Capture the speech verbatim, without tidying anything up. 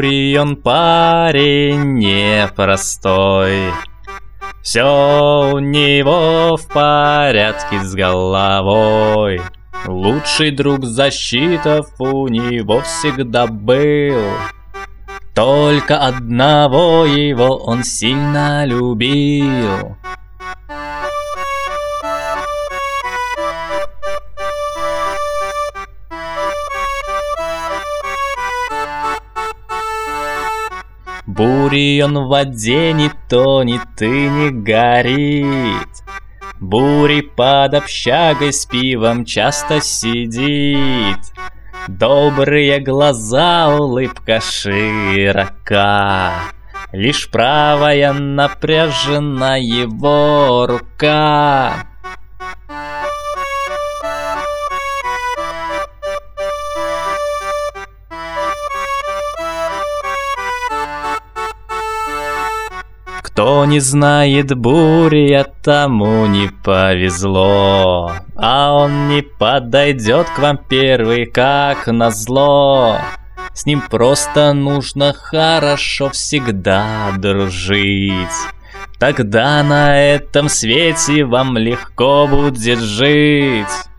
Бурей он парень непростой. Все у него в порядке с головой. Лучший друг защитов у него всегда был. Только одного его он сильно любил. Бурей он в воде не тонет и не горит. Бурей под общагой с пивом часто сидит. Добрые глаза, улыбка широка. Лишь правая напряжена его рука. Кто не знает Буря, тому не повезло, а он не подойдет к вам первый, как назло. С ним просто нужно хорошо всегда дружить. Тогда на этом свете вам легко будет жить.